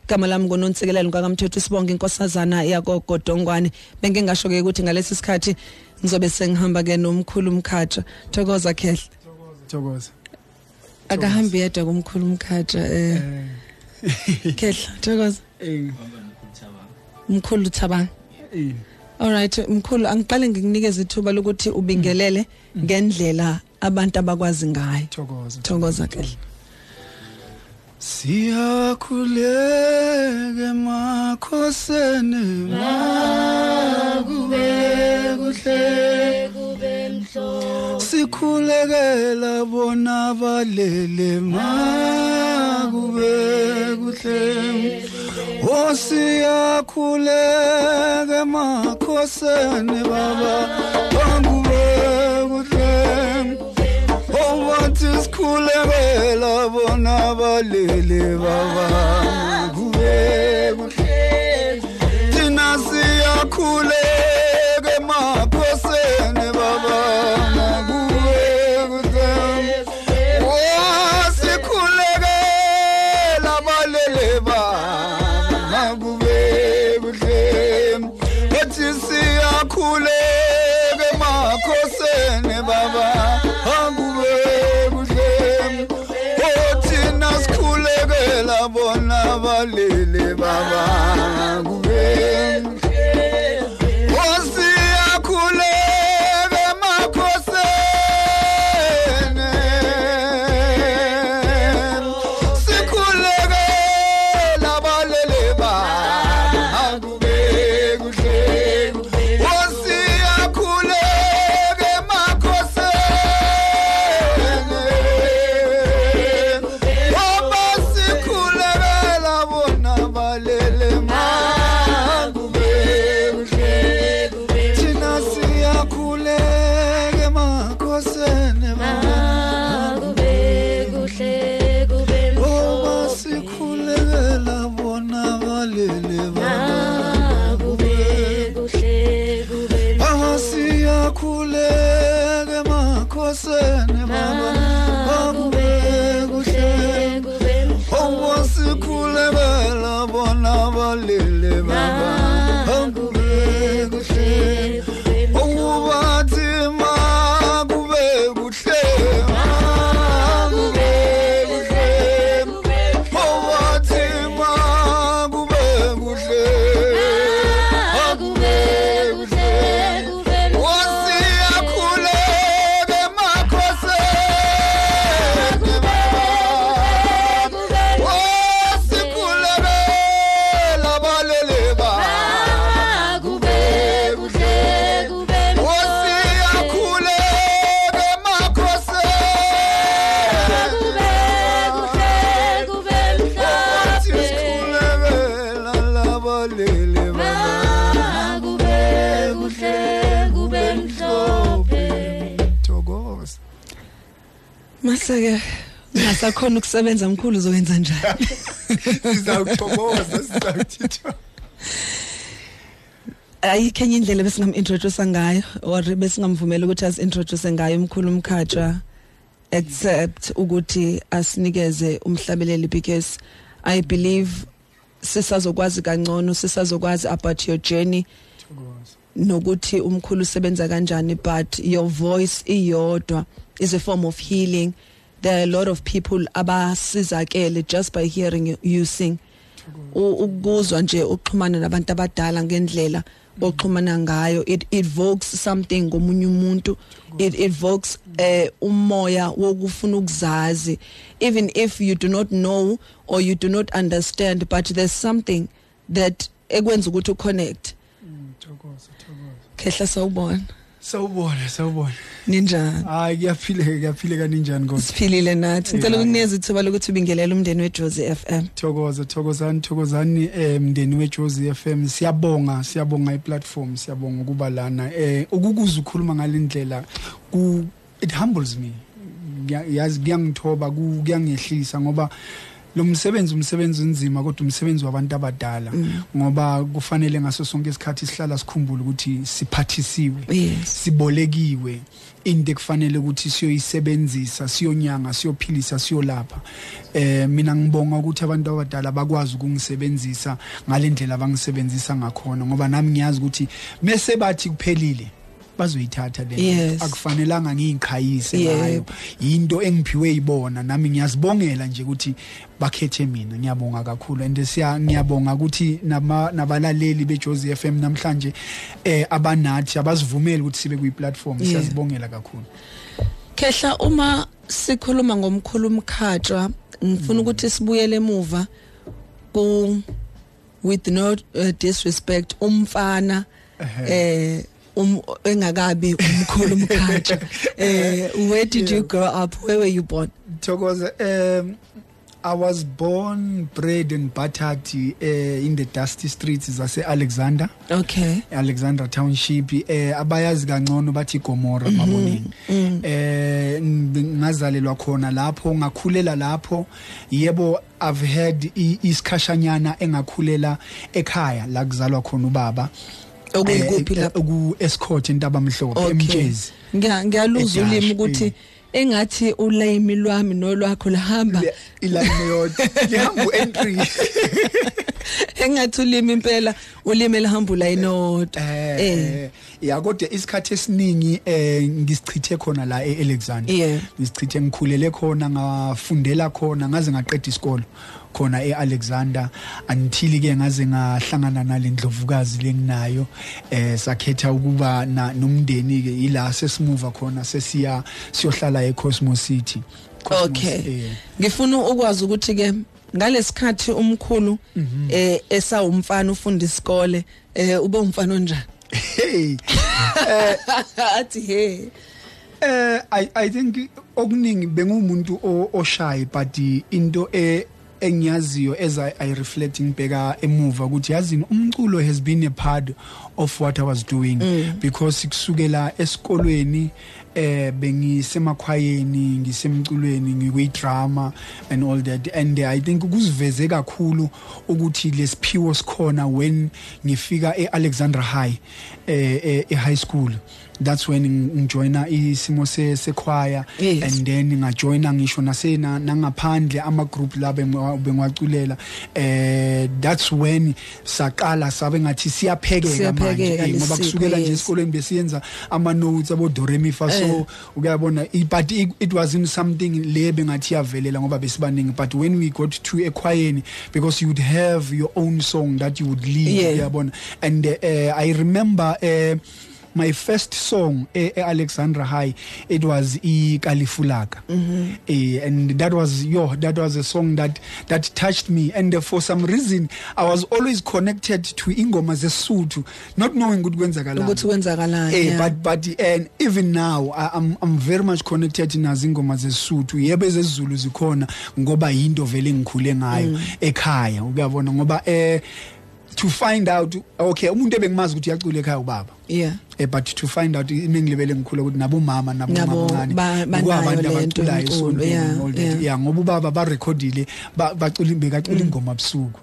Igama lami ngoNontsikelelo kaMthetho Sibonga inkosazana yagogo Dongwane. Benge ngasho ke ukuthi ngalesi sikhathi ngizobe sengihamba ke nomkhulu Mkhatsha. Thokoza Khehla. Thokoza. Akahambi yedwa kumkhulu Mkhatsha Khehla thokoza. Mkhulu Thabang. Alright mkhulu angiqale ngikunikeze ithuba lokuthi ubingelele ngendlela abantu abakwazi ngayo. Thokoza Khehla. Siyakhuleke makhosene makube kuhle kube mhlo sikhulekela bona balele makube kuhle siyakhuleke makhosene baba makube kuhle wathi sikhulekela bona balele baba kube kuhle thina siyakhuleke makhosene baba kube kuhle sikhulekela balele baba kube kuhle wathi siyakhuleke makhosene baba bona balele baba kube siyakhuleke makhosene sikhulekela balele baba kube kuhle siyakhuleke makhosene balele makube kuhle thina siyakhuleke makhosene makube kuhle kube sikhulekela bona balele makube kuhle kube siyakhuleke makhosene makube kuhle kube sikhulekela bona balele baba kube kuhle wathi makube kuhle kube kuhle wathi makube kuhle kube kuhle wasiyakhuleke makhosene Maseke ngasakhona ukusebenza mkhulu uzokwenza njani? Sizawuthokoza sizawuthitha. Ayikho enye indlela besingamintroduce ngayo or besingamvumela ukuthi asintroduce ngayo umkhulu Mkhatsha except ukuthi asinikeze umhlabeleli because I believe sisazokwazi kangcono sisazokwazi about your journey nokuthi umkhulu usebenza kanjani but your voice iyodwa is a form of healing. There are a lot of people abasizakele just by hearing you sing. Ukuzwa nje uxhumana nabantu abadala ngendlela oxhumana ngayo it evokes something ngomunye umuntu. It evokes umoya wokufuna ukuzazi even if you do not know or you do not understand but there's something that ekwenza ukuthi uconnect. Khehla sawubona. Sawubona. Ninjani? Hayi kuyaphileka ninjani ngoba? Siphilile nathi. Ngicela ukunikeza ithuba lokuthi ubingelele umndeni weJozi FM. Thokozani umndeni weJozi FM. Siyabonga iplatform, siyabonga ukuba lana. Ukukuzwa ukukhuluma ngalendlela it humbles me. Yazi kuyangithoba, kuyangehlisa ngoba lo umsebenzi unzima kodwa umsebenzi wabantu abadala ngoba kufanele ngaso sonke isikhathi sihlala sikhumbula ukuthi siphathisiwe sibolekiwe into ekufanele ukuthi siyoyisebenzisa siyonyanga siyophilisa siyolapha mina ngibonga ukuthi abantu abadala bakwazi ukungisebenzisa ngalendlela abangisebenzisa ngakhona ngoba nami ngiyazi ukuthi mase bathi kuphelile bazoyithatha le akufanelanga ngiyikhayise ngayo into engiphiwe ibona nami ngiyazibongela nje ukuthi bakhethe mina ngiyabonga kakhulu and ngiyabonga ukuthi nabalaleli beJozi FM namhlanje abanathi abazivumeli ukuthi sibe kwi platform siyazibongela kakhulu. Khehla uma sikhuluma ngomkhulu umkhatshwa ngifuna ukuthi sibuyele emuva ku with no disrespect umfana engakabi umkhulu umkhatshwa where did you grow up, where were you born? Thokoza I was born, bred and battered in the dusty streets zase Alexander. Okay. Alexander Township. Abayazi kangcono bathi Gomora mabonini. Ngazalelwa khona lapho, ngakhulela lapho. Yebo I've had isikhashanyana engakhulela ekhaya la kuzalwa khona ubaba. Okuyikuphi lapho? Ku Escort eNtabamhlophe eMtshezi. Ngiyaluza ulimi ukuthi engathi ulimi lwami nolwakho lahamba ilimi yodwa lihamba entry engathi ulimi impela ulimi elihamba la inodwa ya kodwa isikhathi esiningi ngisichithe khona la eAlexander ngisichithe ngikhulele khona ngafundela khona ngaze ngaqeda isikolo khona eAlexander until ke ngaze ngahlangana nalendlovukazi lenginayo sakhetha ukuba nomndeni ke ila sesimova khona siyohlala eCosmos City. Okay, ngifuna ukwazi ukuthi ke ngalesikhathi umkhulu esawumfana ufunda isikole ube umfana onjani? Athi hey I think okuningi bengumuntu oshy but into engiyaziyo as I reflect ngibheka emuva ukuthi yazini umculo has been a part of what I was doing because kusukela esikolweni bengisemakhwayeni ngisemculweni ngikwi-drama and all that and I think ukuziveze kakhulu ukuthi lesiphiwo sikhona when ngifika eAlexandra High high school. That's when ngijoina isimo sechoir and then ngajoina ngisho nasena nangaphandle ama group la bengwaculela that's when saqala sabe ngathi siyaphekeka manje ngoba kusukela nje esikoleni besiyenza ama notes abo do re mi fa so ukuyabona but it wasn't something le bengathi yavelela ngoba besibaningi but when we got to echoir because you would have your own song that you would lead uyabona and I remember my first song Alexandra High, it was Kalifulaka. And that was a song that touched me and for some reason I was always connected to ingoma zeSuthu not knowing ukuthi kwenzakalani but and even now I'm very much connected nazo ingoma zeSuthu yebo ezezulu zikhona ngoba yinto vele ngikhule ngayo ekhaya ukuyabona ngoba to find out okay umuntu ebengimazi ukuthi yacula ekhaya ubaba but to find out imengilebele ngikhula ukuthi nabo mama nabo mamncane kwabantu abacula isonto ngoba ubaba ba recordile bacula bekacula ingoma ebusuku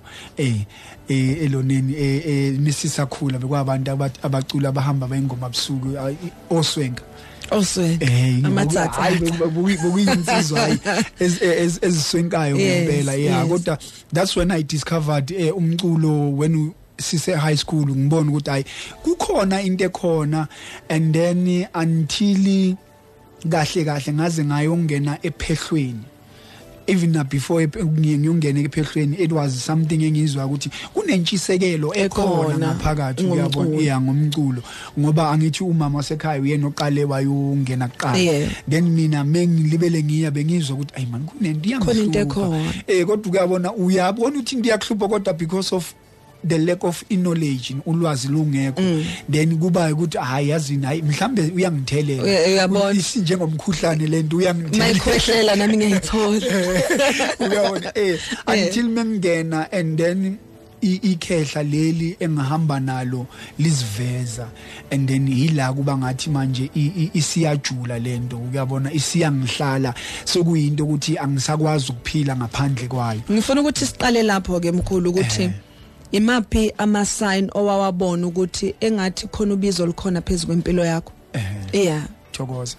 eloneni misisakhula bekwabantu abacula abahamba bayingoma ebusuku oswenka amatsatsa hayi bokuyinsizwa eziswenkayo ngempela kodwa that's when I discovered umculo when sise high school ngibona ukuthi hayi kukhona into ekhona and then until kahle ngaze ngayongena ephehlweni even before ngiyongena ephehlweni it was something engizwa ukuthi kunentshisekelo ekhona ngaphakathi uyabona ngomculo ngoba angithi umama wasekhaya uyena oqale wayongena kuqala then mina mengilibele bengizwa ukuthi ayi man kunento iyangihlupa kodwa uyabona uyabona ukuthi ndiyakhlupa kodwa because of the lack of knowledge ulwazi lungekho then kuba ukuthi hayi yazini hayi mhlambe uyangithelela uyabona njengomkhuhlane lento uyangithelela mayikhwehlela nami ngiyithola uyabona until mengena and then ikhehla leli engihamba nalo lisiveza, and then yila kuba ngathi manje isiyajula lento, uyabona, isiyangihlala sokuyinto ukuthi angisakwazi ukuphila ngaphandle kwayo. Ngifuna ukuthi siqale lapho ke mkhulu ukuthi imaphi ama sign owawabona ukuthi engathi khona ubizo likhona phezulu kwempilo yakho? Yeah, thokoza.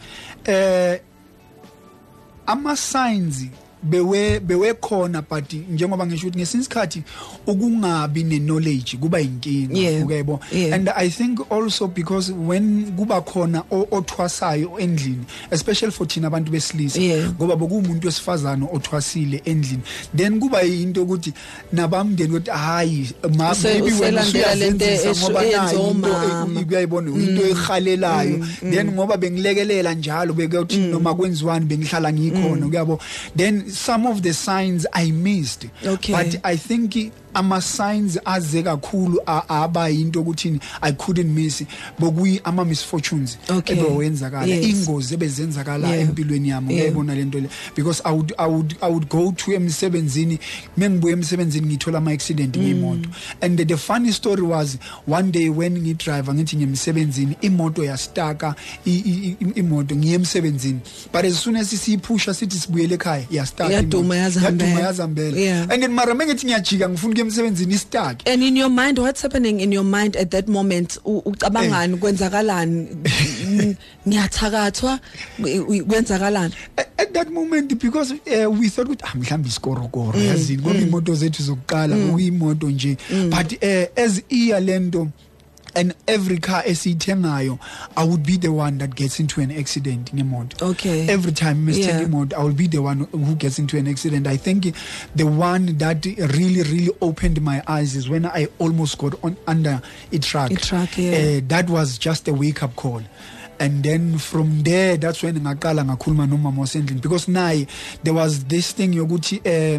Ama signs bewe khona, but njengoba ngisho ukuthi ngesinye isikhathi ukungabi ne knowledge kuba inkinga, ukayebo. And I think also because when kuba khona othwasayo endlini, especially for thina abantu besilisa, ngoba bokumuntu wesifazana othwasile endlini, then kuba into ukuthi nabamndeni ukuthi hayi maybe wena usuyazenzisa ngoba nayo ukuyayibona into ekhalelayo, then ngoba bengilekelela njalo bekuthi noma kwenziwani bengihlala ngikhona, uyabo. Then some of the signs I missed, but I think ama signs aze kakhulu aba into ukuthi I couldn't miss, bokuyi ama misfortunes ebewenzakala, ingozi ebezenzakala empilweni yami, uyayibona lento le, because I would go to emsebenzini, mengibuye emsebenzini ngithola ama accident ngemoto. And the funny story was one day when ngidrive ngithi ngemsebenzini imoto yastaka, imoto ngiyemsebenzini, but as soon as siyiphusha sithi sibuyele ekhaya yastaka, yaduma yazambela. And then mara mengithi ngiyajika ngifuna emsebenzini stuck. And in your mind, what's happening in your mind at that moment? Ucabangani, kwenzakalani, ngiyathakathwa, kwenzakalani? At that moment, because we thought mhlambi isikoro yazini ngoba imoto zethu zokuqala kuyimoto nje, but as lento, and every car esiyithengayo, I would be the one that gets into an accident in a motor. Every time Mr. Motor, I will be the one who gets into an accident. I think the one that really opened my eyes is when I almost got under a truck. That was just a wake-up call. And then from there, that's when ngaqala ngakhuluma nomama wasendlini, because naye there was this thing yokuthi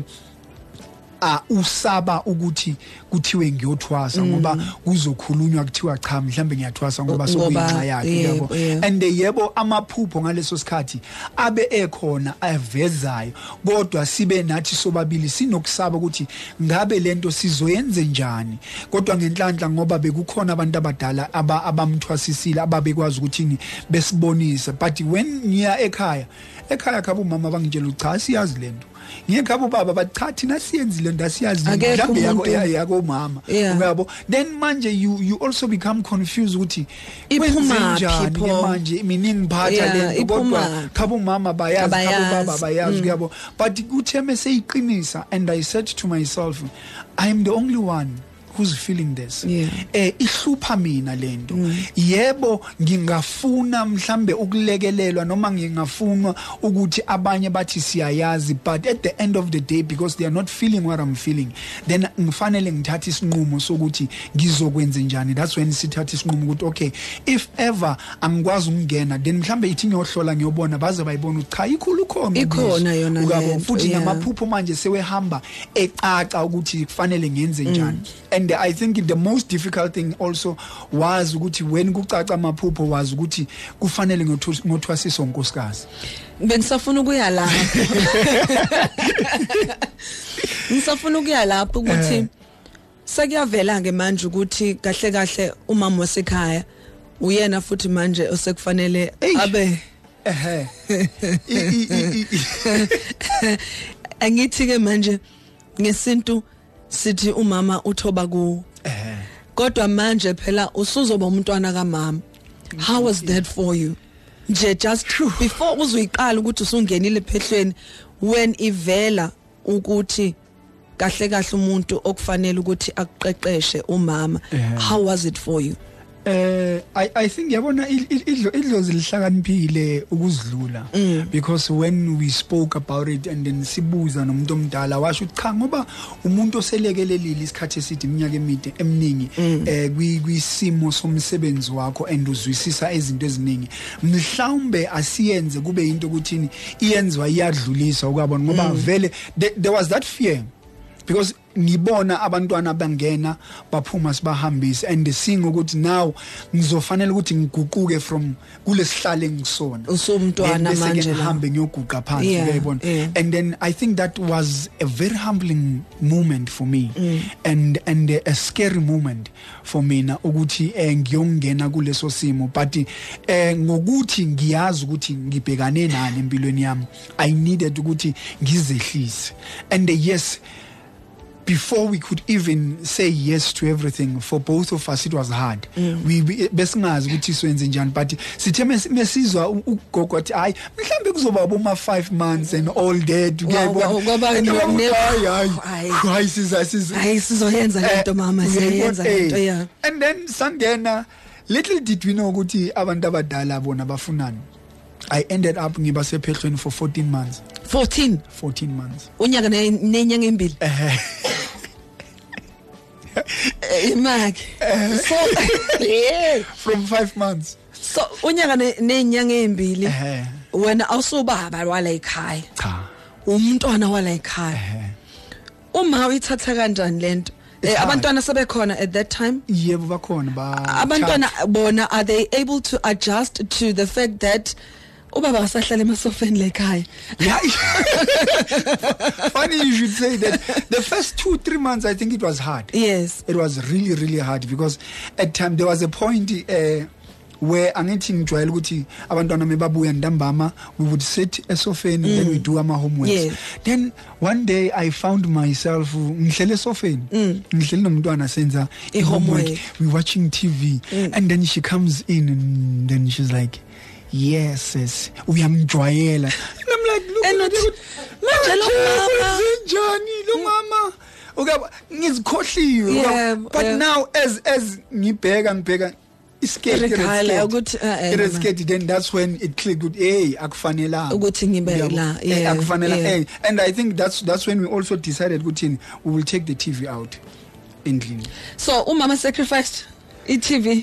usaba ukuthi kuthiwe ngiyothwasa ngoba kuzokhulunywa kuthiwa cha mhlambe ngiyathwasa ngoba sokuyinxa yakhe, yabo. And yebo amaphupho ngaleso sikhathi abe ekhona avezayo, kodwa sibe nathi sobabili sinokusaba ukuthi ngabe lento sizoyenze njani, kodwa ngenhlanhla ngoba bekukhona abantu abadala abamthwasisile ababekwazi ukuthi besibonise. But when ngiya ekhaya khabo mama bangitshela cha siyazi lento, ngiyekhabo baba bacha thina siyenzile ndasiyazi mhlambe yako mama, uyabo. Then manje you also become confused ukuthi kwenzenjani manje mina ngiphatha lento, kodwa khabo mama bayazi, khabo baba bayazi, uyabo. But kuthe meseyiqinisa, and I said to myself, I am the only one who's feeling this. Ihlupha mina lento. Yebo ngingafuna mhlambe ukulekelelwa noma ngingafuna ukuthi abanye bathi siyayazi, but at the end of the day, because they are not feeling what I'm feeling, then ngifanele ngithathe isinqumo sokuthi ngizokwenza njani. That's when sithatha isinqumo ukuthi okay, if ever angikwazi ukungena, then mhlambe ithi ngiyohlola ngiyobona baze bayibona ukuthi cha ikhona yona lento, futhi namaphupho manje sewehamba ecaca ukuthi kufanele ngenze njani. And I think the most difficult thing also was ukuthi when kucaca amaphupho was ukuthi kufanele ngothwasiso unkosikazi. Bengisafuna ukuya lapho. Ngisafuna ukuya lapho ukuthi sekuyavela ke manje ukuthi kahle umama wasekhaya uyena futhi manje osekufanele abe angithi ke manje ngesintu sithi umama uthoba ku, kodwa manje phela usuzoba umntwana kaMama. How was that for you? Just before uzoyiqala ukuthi usungenile phehlweni, when ivela ukuthi kahle umuntu okufanele ukuthi akuqeqeshe umama, how was it for you? I think yabona idlozi lihlakaniphile ukuzidlula, because when we spoke about it and then sibuza nomuntu omdala washo ukuthi cha ngoba umuntu oselekelelile isikhathi esithi iminyaka emide eminingi kwisimo somsebenzi wakho and uzwisisa izinto eziningi, mhlawumbe asiyenze kube into ukuthi iyenziwa iyadlulisa ukubona ngoba vele there was that fear because ngibona abantwana bangena baphuma sibahambise and seeing ukuthi now ngizofanele ukuthi ngiguquke from kulesihlale ngisona usumntwana manje ngihambe ngiyoguqa phansi uyayibona and then I think that was a very humbling moment for me and a scary moment for mina ukuthi ngiyongena kuleso simo but ngokuthi ngiyazi ukuthi ngibhekane nani empilweni yami I needed ukuthi ngizehlise and yes before we could even say yes to everything for both of us it was hard we besingazi ukuthi siwenze njani but sithe mesizwa ugogo athi hayi mhlambe kuzoba boma 5 months and all that hayi sizoyenza lento mama siyenza lento yeah and then sangena little did we know ukuthi abantu abadala bona bafunani I ended up ngiba sephehlweni for 14 months 14 months unyaka nenyanga embili imaki so yeah from 5 months so unyaka nenyanga embili wena awusubaba wala ekhaya cha umntwana wala ekhaya uma uyithatha kanjani lento abantwana sebekhona at that time yebo bakhona abantwana bona are they able to adjust to the fact that ubaba asahlala emasofeni lekhaya yeah funny you should say that the first 2-3 months I think it was hard yes it was really hard because at time there was a point where angithi ngijwayele ukuthi abantwana mebabuya ntambama we would sit esofeni then we do our homework then one day I found myself ngihlele esofeni ngihlele nomntwana senza homework we watching TV and then she comes in and then she's like yes uyamjwayela and I'm like look manje lo mama njani lo mama okay ngizikhohliwe but now as ngibheka scared then that's when it clicked hey akufanelanga ukuthi ngibe la akufanela and I think that's when we also decided ukuthi we will take the TV out endlini so umama sacrificed iTV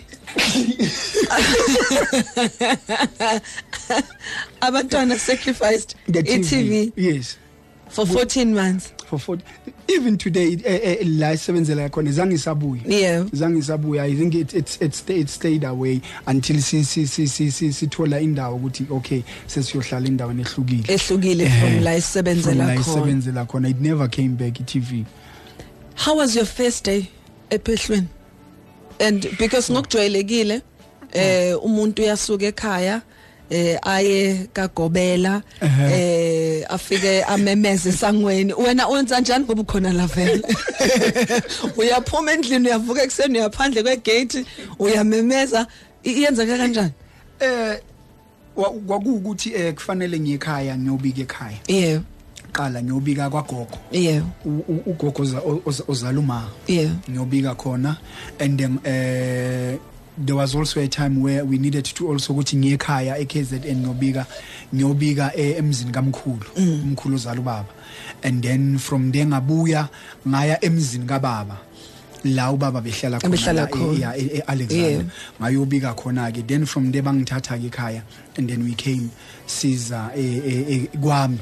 abantwana sacrificed iTV yes for 14 months for 40 even today la sebenzela khona zange isabuya I think it stayed away until sithola indawo ukuthi okay sesiyohlala indawo ehlukile from la sebenzela khona it never came back iTV. How was your first day ephehlweni and because ngokujwayelekile umuntu uyasuka ekhaya aye kaGobela afike amemeze sangweni wena wenza njani ngoba ukhona la vele uyaphuma endlini uyavuka ekseni uyaphandle kwegate uyamemeza iyenza kanjani kwakuukuthi kufanele ngiyekhaya ngiyobika ekhaya qala ngiyobika kwagogo ugogo ozala uma ngiyobika khona and then there was also a time where we needed to also ukuthi ngiyekhaya eKZN ngiyobika emzini kamkhulu umkhulu ozala ubaba and then from there ngabuya ngaya emzini kababa la ubaba behlala khona eAlexander ngayobika khona ke then from there bangithatha ke ekhaya and then we came siza kwami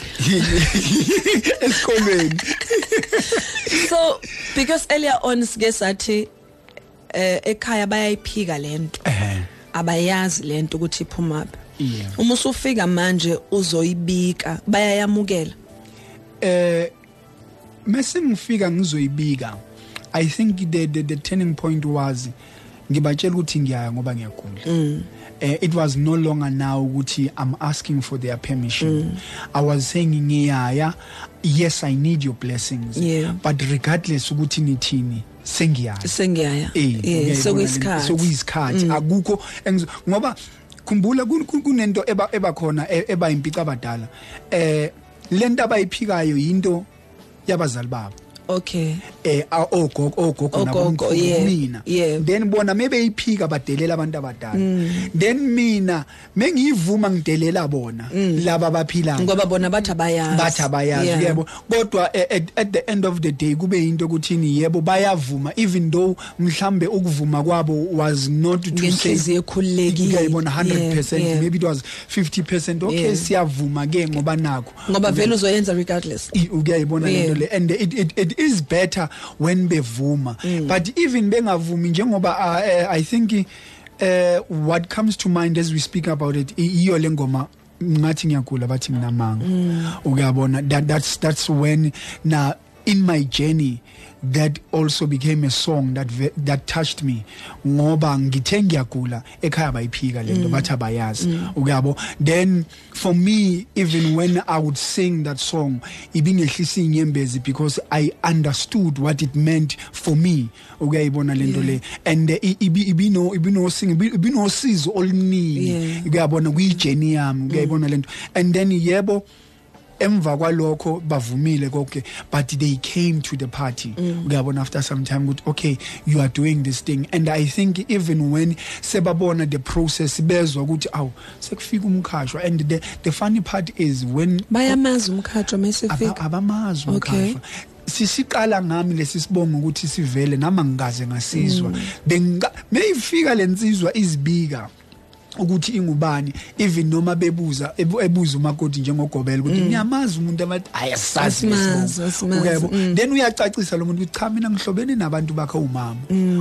esikolweni so because earlier on sigesathi ekhaya bayayiphika lento abayazi lento ukuthi iphuma uma usufika manje uzoyibika bayayamukela mase ngifika ngizoyibika I think the turning point was ngibatshela ukuthi ngiyaya ngoba ngiyagula it was no longer now ukuthi I'm asking for their permission I was saying ngiyaya yes I need your blessings but regardless ukuthi nithini sengiyaya sokuyisikhathi akukho ngoba khumbula kunento ebakhona eba impica abadala lento abayiphikayo into yabazali babo okay ogogo nabomkhulu mina then bona maybe iphika badelela abantu abadala then mina mengiyivuma ngidelela bona laba baphilayo ngoba bona bathi abayazi yebo kodwa at the end of the day kube into ukuthini yebo bayavuma even though mhlambe ukuvuma kwabo was not to say ekhululekile uyayibona 100% maybe it was 50% okay siyavuma ke ngoba nakho ngoba vele uzoyenza regardless uyayibona lento le and it it is better when bevuma but even bengavumi njengoba I think what comes to mind as we speak about it iyo lengoma ngathi ngiyagula bathi nginamanga ukuyabona that's when na in my journey that also became a song that touched me ngoba ngithe ngiyagula ekhaya bayiphika lento bathi abayazi ukuyabo then for me even when I would sing that song ibingehlisa inyembezi because I understood what it meant for me ukuyayibona lento le and ibino sizo oluningi ukuyabona kuyijourney yami ukuyayibona lento and then yebo emva kwalokho bavumile konke but they came to the party uyabona after some time good okay you are doing this thing and I think even when sebabona the process bezwa ukuthi aw sekufika umkhashwa and the funny part is when bayamazi umkhashwa mesefika abamazi umkhashwa sisiqala ngami lesisibonga ukuthi sivele nama ngikaze ngasizwa mayifika lensizwa izibika ukuthi ingubani even noma bebuza ebuza umakoti njengogobela ukuthi ngiyamazi umuntu abathi ayasazi lesibongo then uyacacisa lo muntu ukuthi cha mina ngihlobene nabantu bakhe umama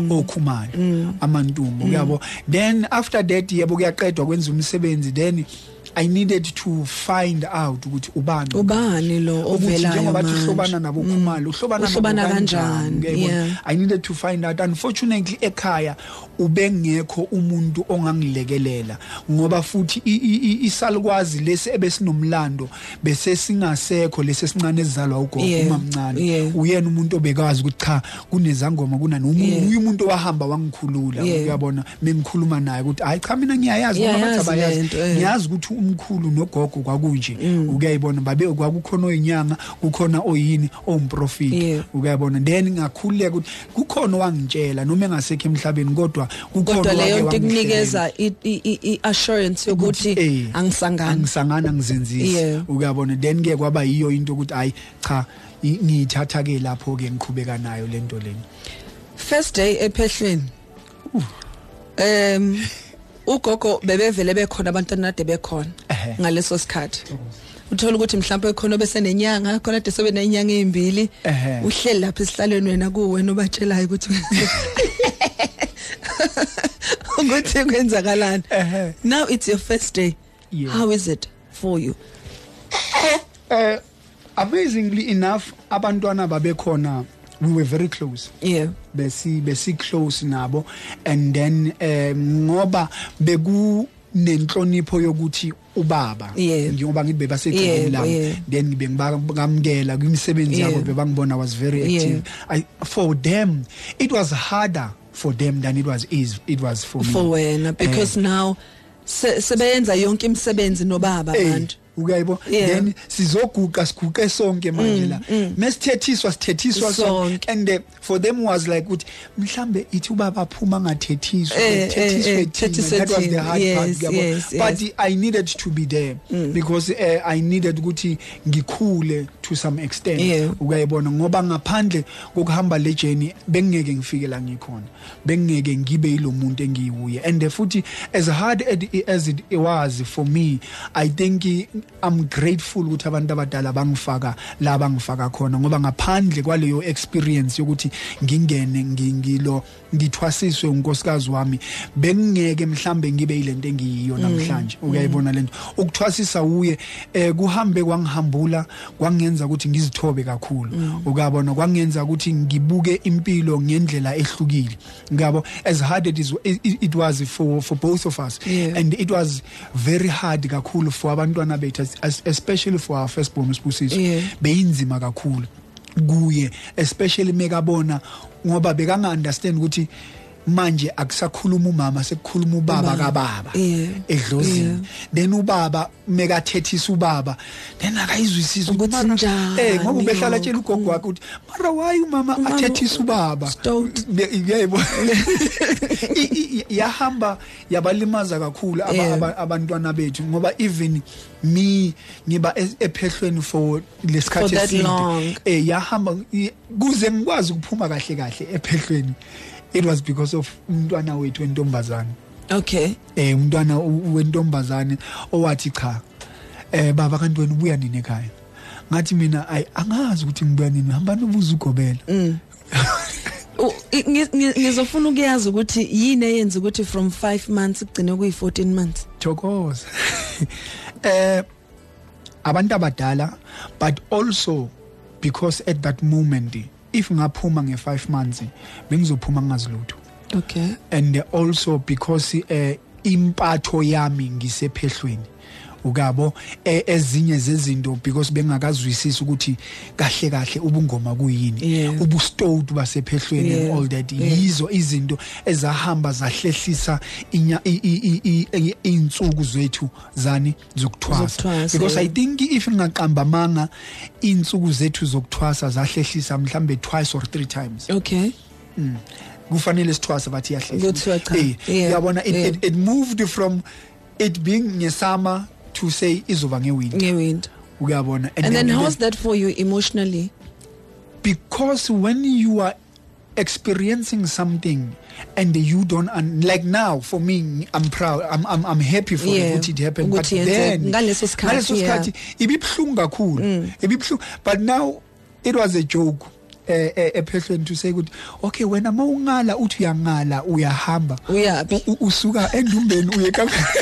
okhumayo amantumbu uyabo then after that yebo kuyaqedwa kwenza umsebenzi then I needed to find out ukuthi ubani lo ovelayo njengoba uhlobana nabo khumalo uhlobana kanjani I needed to find out unfortunately ekhaya ubengekho umuntu ongangilekelela ngoba futhi isalukwazi lesi ebesinomlando bese singasekho lesi sincane ezizalwa ugogo umamncane uyena umuntu obekazi ukuthi cha kunezangoma kunani umuntu wahamba wangikhulula uyabona mengikhuluma naye ukuthi hayi cha mina ngiyayazi ngoba bathi abayazi ngiyazi ukuthi umkhulu nogogo kwakunje ukuyayibona babe kwakukhona oyinyanga kukhona oyini omprofit ukuyabona then ngakhuleka ukuthi kukhona wangitshela noma engasekho emhlabeni kodwa kukhona leyo kunikeza i-assurance yokuthi angisangana ngizenzisa ukuyabona then ke kwaba yiyo into ukuthi hayi cha ngiyithatha ke lapho ke ngiqhubeka nayo lento leni first day ephehlweni ugogo bebevele bekhona abantwana ade bekhona ngaleso sikhathi uthola ukuthi mhlawumbe ekhona bese nenyanga khona ade sobe nenyanga ezimbili uhleli lapha esihlalweni wena kuwena obatshelayo ukuthi ukuthi kwenzakalani now it's your first day how is it for you amazingly enough abantwana babekhona we were very close besi close nabo and then ngoba beku nenhlonipho yokuthi ubaba njengoba ngithi bebasekhaya lami then ngibe ngibakamukela kwimisebenzi yabo bebangibona was very active for them it was harder for them than it was for me for wena because now sebenza yonke imisebenzi nobaba abantu uyayibo then sizoguqa siguqe sonke manje la mesithethiswa sonke and for them was like ukuthi mhlambe ithi ubaba phuma ngathethiswa that was the hard part but I needed to be there because I needed ukuthi ngikhule to some extent ukayibona ngoba ngaphandle kokuhamba le journey bengeke ngifike la ngikhona bengeke ngibe yilomuntu engiyibuye and futhi as hard as it was for me I think I'm grateful ukuthi abantu abadala bangifaka la bangifaka khona ngoba ngaphandle kwaleyo experience yokuthi ngingene ngithwasiswe unkosikazi wami bengeke mhlambe ngibe yilento engiyiyo namhlanje ukuyayibona lento ukuthwasisa uye kuhambe kwangihambula kwangenza ukuthi ngizithobe kakhulu ukuyabona kwangenza ukuthi ngibuke impilo ngendlela ehlukile ngiyabo as hard it was for both of us and it was very hard kakhulu for abantwana bethu especially for our firstborn uSibusiso beyinzima kakhulu kuye especially mekabona ngoba bekanga understand ukuthi manje akusakhuluma umama sekukhuluma ubaba kababa edlozini then ubaba mekathethisa ubaba then akayizwisisa ukuthi njani ngoba ubehlala tshela ugogo wakhe ukuthi mara why umama athethisa ubaba yebo yahamba yabalimaza kakhulu abantwana bethu ngoba even me ngiba ephehlweni for lesikhathi eside yahamba kuze ngikwazi ukuphuma kahle ephehlweni. It was because of umntwana wethu wentombazane. Okay. Umntwana wentombazane owathi cha baba kanti wena ubuya nini ekhaya ngathi mina angazi ukuthi ngibuya nini ngihamba nobuza ugobela ngizofuna ukuyazi ukuthi yini eyenza ukuthi from 5 months kugcine kuyi 14 months thokoza abantu abadala but also because at that moment if ngaphuma nge5 months bengizophuma ngazilutho okay and also because impatho yami ngisephehlweni ukabo ezinye zezinto because bengakazwisisa ukuthi kahle ubungoma kuyini ubustowed basephehlweni and all that yizo izinto ezahamba zahlehlisa insuku zethu zani zokuthwasa because I think if ngaqamba manga insuku zethu zokuthwasa zahlehlisa mhlambe twice or 3 times okay kufanele sithwasa bathi yahlehla yabona it moved from it being ngesama to say izoba ngewind uyabona and then how's that for you emotionally because when you are experiencing something and you don't like now for me I'm proud I'm happy for what it happened but then ngaleso sikhathi ibibhlungu kakhulu ibibhlungu but now it was a joke ephehlweni to say ukuthi okay wena mawungala uthi uyangala uyahamba usuka endumbeni uye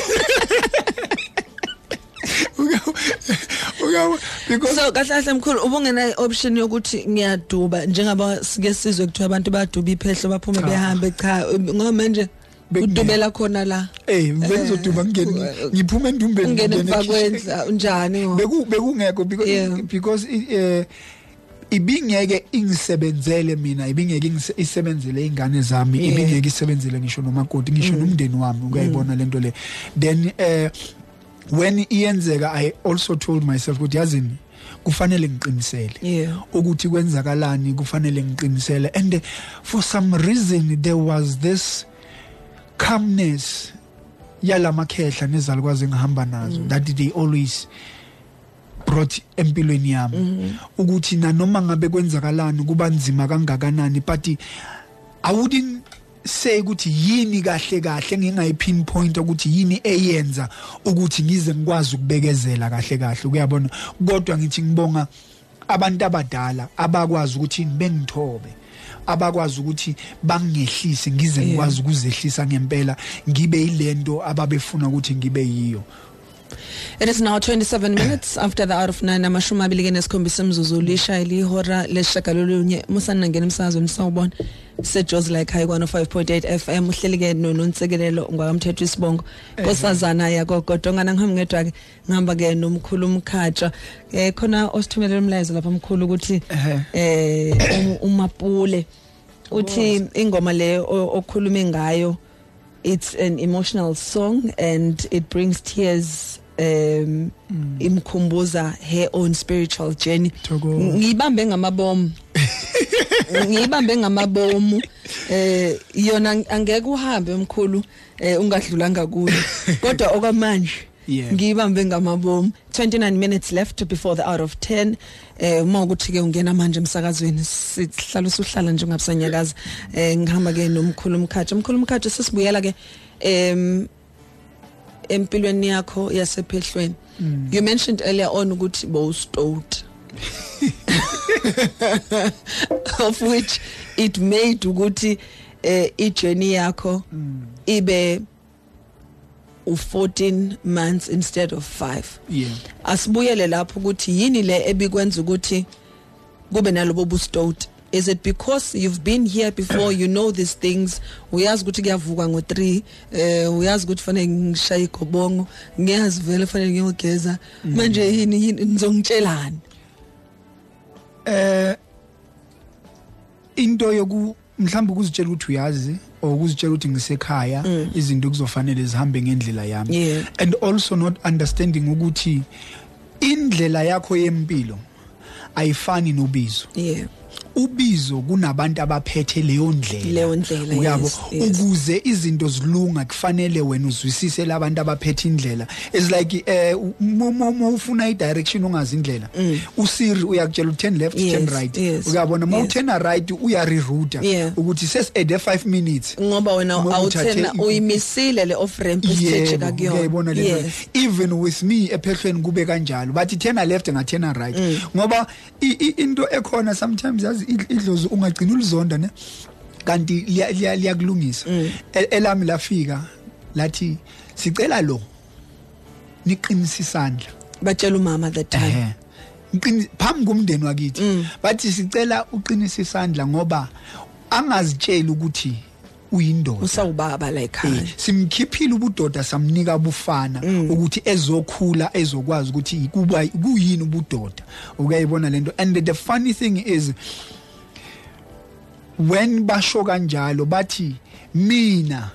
because so kahle mkhulu ubungena option yokuthi ngiyaduba njengaba sike sizwe kuthiwa abantu baduba iphehlo baphuma behambe cha ngoba manje udubela khona la bengizoduba ngiphuma endumbeni ngene bakwenza njani bekungekho because ibingeke ingisebenzele mina ibingeke isebenzele ingane zami ibingeke isebenzele ngisho nomakoti ngisho nomndeni wami ukuyibona lento le then when iyenzeka I also told myself ukuthi yazini kufanele ngiqinisele ukuthi kwenzakalani kufanele ngiqinisele and for some reason there was this calmness yalamakhehla nezalukwazi ngihamba nazo that they always brought empilweni yami ukuthi nanoma ngabe kwenzakalani kuba nzima kangakanani but I wouldn't say ukuthi yini kahle ngingayipinpoint ukuthi yini eyenza ukuthi ngize ngikwazi ukubekezela kahle ukuyabona kodwa ngithi ngibonga abantu abadala abakwazi ukuthi bengithobe abakwazi ukuthi bangehlise ngize ngikwazi ukuzehlisa ngempela ngibe yilento ababefuna ukuthi ngibe yiyo. It is now 27 minutes after the hour of 9 amashumi abili nesikhombisa imzuzu lishayile ihora leshagalolunye musana ngena emsazweni sawubona seJozi like high 105.8 FM uhlelike nononsekelelo ngwakamthetho isibongo nkosazana yagogodo ngana ngihamba ngedwa ke ngihamba ke nomkhulu umkhatsha khona osithumelela umlayezo lapha mkhulu ukuthi umapule uthi ingoma le okhulume ngayo it's an emotional song and it brings tears imkhumbuza her own spiritual journey ngibambe ngamabomu yona angeke uhambe mkhulu ungadlulanga kuyo kodwa okwamanje ngibambe ngamabomu 29 minutes left before the hour of 10 uma ukuthi ke ungena manje emsakazweni sihlala usuhlala nje ungabusanyakaza ngihamba ke nomkhulu umkhatsha sesibuyela ke empilweni yakho yasephehlweni you mentioned earlier on ukuthi bowustowed of which it made ukuthi i-journey yakho ibe 14 months instead of 5 asibuyele lapho ukuthi yini le ebikwenza ukuthi kube nalobo bustowed. Is it because you've been here before, you know these things? Uyazi ukuthi kuyavuka ngo3 uyazi ukuthi fanele ngishaye igobongo ngiyazi vele fanele ngiyogeza manje yini nizongitshelani into yoku mhlawumbe ukuzitshela ukuthi uyazi ukuzitshela ukuthi ngisekhaya izinto kuzofanele zihambe ngendlela yami and also not understanding ukuthi indlela yakho yempilo ayifani nobizo ubizo kunabantu abaphethe leyo ndlela uyabo ukuze izinto zilunga kufanele wena uzwisise labantu abaphethe indlela is like ufuna i-direction ungazi indlela uSiri uyakutshela u-turn left turn right uyabona uma u-turn right uya-reroute ukuthi sesi-ade 5 minutes ngoba wena awuthena uyimisile le off ramp isithejeka kuyona uyayibona le even with me ephehlweni kube kanjalo bathi turn left ngaturn right ngoba into ekhona sometimes yazi idlozi ungagcina ulizonda ne kanti liyakulungisa elami lafika lathi sicela lo niqinisa isandla batshela umama that time phambi komndeni wakithi bathi sicela uqinisa isandla ngoba angazitshela ukuthi uyindoda usawubaba la ekhaya simkhiphile ubudoda samnika ubufana ukuthi ezokhula ezokwazi ukuthi kuba kuyini ubudoda ukayibona lento and the funny thing is when basho kanjalo bathi mina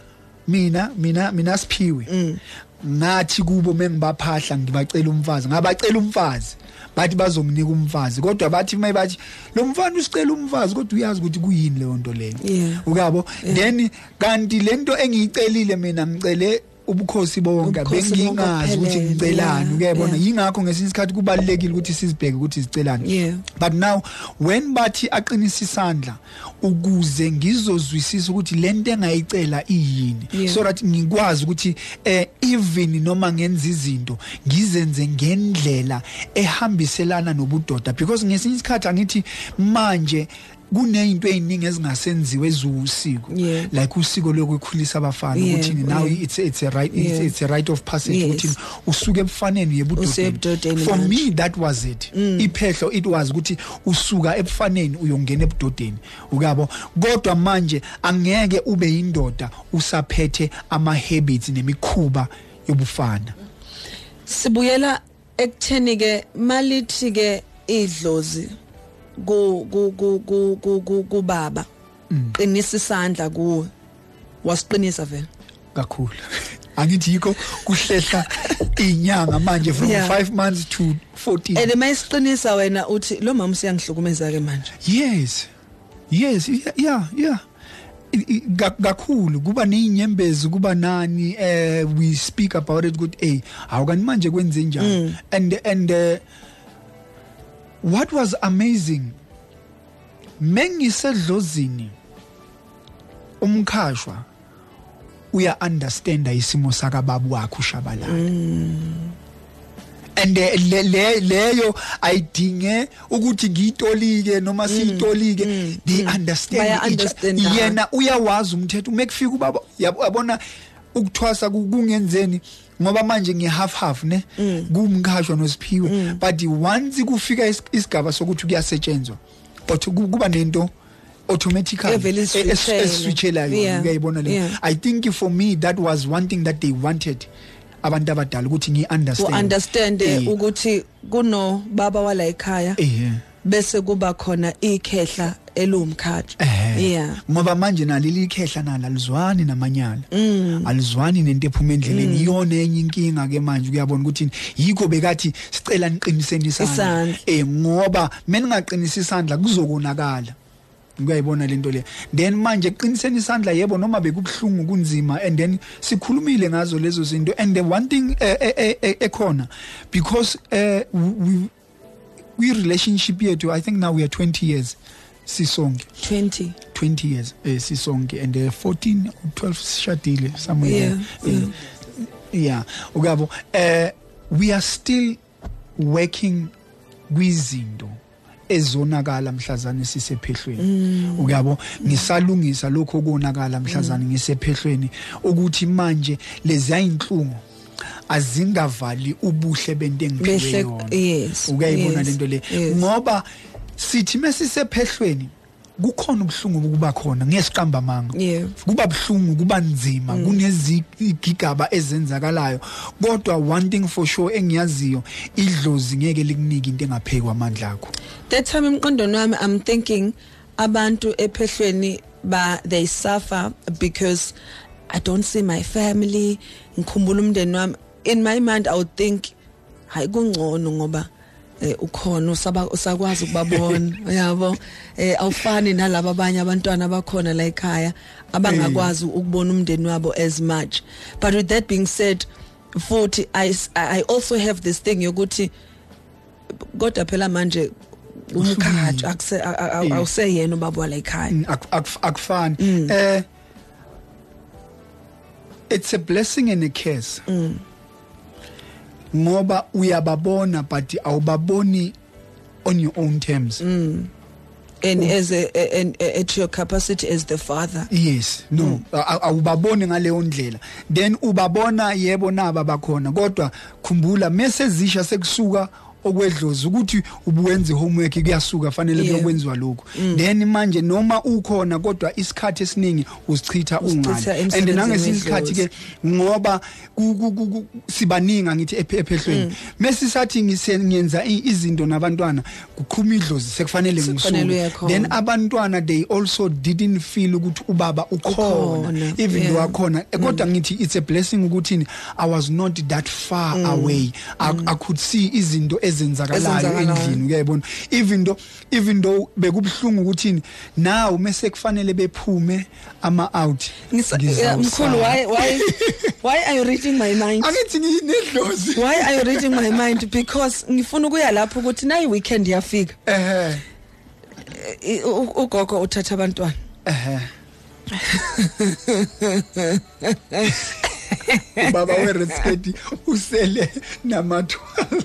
Siphiwe ngathi kubo mengibaphahla ngibacela umfazi ngabacela umfazi bathi bazonginika umfazi kodwa bathi mayibathi lo mfana usicela umfazi kodwa uyazi ukuthi kuyini leyo nto leyo ukabo then kanti lento engiyicelile mina ngicele ubukhosi bonke bengingazi ukuthi ngicelani ukuyabona yingakho ngesinye isikhathi kubalekile ukuthi sizibheke ukuthi sicelani but now when bathi aqinisa isandla ukuze ngizozwisisa ukuthi lento engayicela iyini so that ngikwazi ukuthi even noma ngenza izinto ngizenze ngendlela ehambiselana nobudoda because ngesinye isikhathi angithi manje kunezinto eziningi ezingasenziwe ezusiko like usiko lokukhulisa abafana ukuthi now it's a right of passage ukuthi usuke ebufaneni yebudodeni for me that was it iphehlo it was ukuthi usuka ebufaneni uyongena ebudodeni ukabo kodwa manje angeke ube indoda usaphethe ama habits nemikhuba yobufana sibuyela ekutheni ke malithi ke idlozi ku baba qinisa isandla kuwe wasiqinisa vele kakhulu angithi yiko kuhlehla inyanga manje from 5 months to 14 and mayisiqinisa wena uthi lo mama usiyangihlukumeza ke manje yes yeah kakhulu kuba nezinyembezi kuba nani we speak about it good awukani manje kwenze njani and what was amazing mengisedlozini umkhashwa uya understand isimo saka babu wakho ushabalala and leyo ayidinge ukuthi ngiyitolike noma siyitolike they understand yena uyawazi umthetho mekufika ubaba yabona ukuthwasa kungenzeni ngoba manje ngihalf ne kumkhashwa noSiphiwe but once kufika isigaba sokuthi kuyasetshenzwa but kuba nento automatically eswitchelayo uyayibona le I think for me that was one thing that they wanted abantu abadala ukuthi ngiunderstand ukuthi kuno baba wala ekhaya bese kuba khona ikhehla elumkhatsha ngoba manje naleli ikhehla nala alizwani namanyala alizwani nento ephuma endleleni iyona enye inkinga ke manje kuyabona ukuthi yikho bekathi sicela niqiniseni isandla ngoba meningaqinisa isandla kuzokonakala ngiyayibona lento le then manje qiniseni isandla yebo noma bekubhlungu kunzima and then sikhulumile ngazo lezo zinto and the one thing ekhona because we relationship yethu I think now we are 20 years sisonke 20 years sisonke and 14 12 shadile somewhere ukabo we are still working kwizinto ezonakala mhlazane sisephehlweni ukuyabo ngisalungisa lokho konakala mhlazane ngisephehlweni ukuthi manje lezi ayinhlungu azingavali ubuhle bento engiphiwe yona ukuyibona lento le ngoba sithi mesisephehlweni kukhona ubhlungu kuba khona ngesiqamba manga kuba bhlungu kuba nzima kunezigigaba ezenzakalayo kodwa one thing for sure engiyaziyo idlozi ngeke likunike into engaphekwa amandla akho that time emqondweni wami I'm thinking abantu ephehlweni they suffer because I don't see my family ngikhumbula umndeni wami in my mind I would think hayi kungcono ngoba ukhona usakwazi ukubabona yabo awufani nalabo abanye abantwana abakhona la ekhaya abangakwazi ukubona umndeni wabo as much. But with that being said, futhi I also have this thing yokuthi kodwa phela manje umkhathi awuseyena ubaba la ekhaya akufani. It's a blessing and a curse. Ngoba uyababona but awubaboni on your own terms. And as at your capacity as the father. Yes, no. Awubaboni ngaleyo ndlela. Then ubabona yebo naba bakhona kodwa khumbula mesezisha sekusuka okwedlozi ukuthi ubuwenze homework kuyasuka fanele kuyokwenziwa lokho. Then manje noma ukhona kodwa isikhathi esiningi usichitha ungani. And nangesikhathi ke ngoba sibaninga ngithi ephehlweni mesisathi ngiyenza izinto nabantwana kuqhuma idlozi sekufanele ngisuke. Then abantwana they also didn't feel ukuthi ubaba ukhona even though akhona kodwa ngithi it's a blessing ukuthi I was not that far away. I could see izinto ezenzakalayo endlini uyayibona even though bekubhlungu ukuthi now mase kufanele bephume ama out. Mkhulu, why are you reading my mind? Angithi nginedlozi. Why are you reading my mind? Because ngifuna ukuya lapho ukuthi nayi weekend yafika. Ugogo uthatha abantwana. Baba weRedskate usele nama12.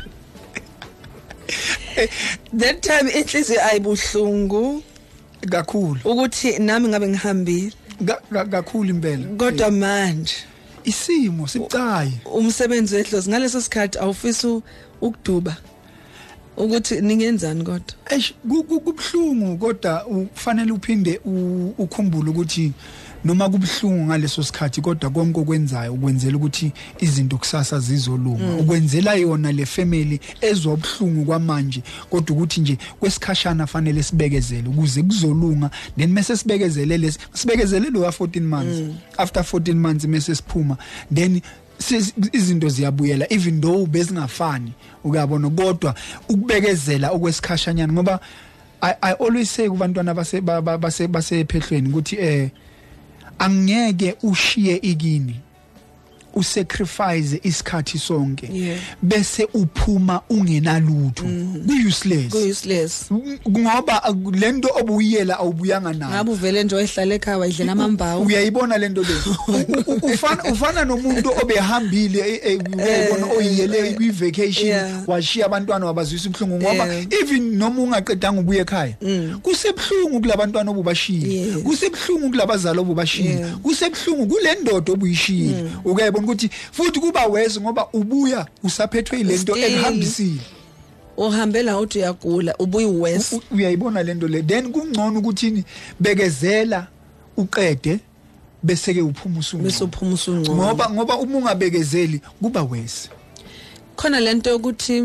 That time inhliziyo ayibuhlungu kakhulu ukuthi nami ngabe ngihambile kakhulu impela. Kodwa manje isimo sibucayi umsebenzi wedlozi ngaleso sikhathi awufisa ukuduba ukuthi ningenzani kodwa kubhlungu kodwa kufanele uphinde ukhumbule ukuthi noma kubhlungu ngaleso sikhathi kodwa konke okwenzayo ukwenzela ukuthi izinto kusasa zizolunga ukwenzela yona le family ezobhlungu kwamanje kodwa ukuthi nje kwesikhashana fanele sibekezele ukuze kuzolunga then mase sibekezelele lo 14 months after 14 months mase siphuma then izinto ziyabuyela even though bezingafani ukuyabona kodwa ukubekezela okwesikhashanyana ngoba I always say kubantwana basephehlweni ukuthi angeke ushiye ikini usacrifice isikhathi sonke bese uphuma ungenalutho useless ngoba lento obuyela awubuyanga nayo ngabe uvele nje oyihlala ekhaya wayidlela amambawu uyayibona lento le ufana nomuntu obehambile uyayibona oyiyele kwi vacation washiya abantwana wabazwisa ubhlungu ngoba even noma ungaqedanga ubuye ekhaya kusebhlungu kulabantwana obubashiye kusebhlungu kulabazali obubashiye kusebhlungu kule ndodo obuyishiye ukayibona ukuthi futhi kuba wese ngoba ubuya usaphethwe ilento ehambisile uhambela uthi uyagula ubuyi wese uyayibona lento le then kungcono ukuthi bekezela uqede bese ke uphuma usungcono ngoba uma ungabekezeli kuba wese khona lento ukuthi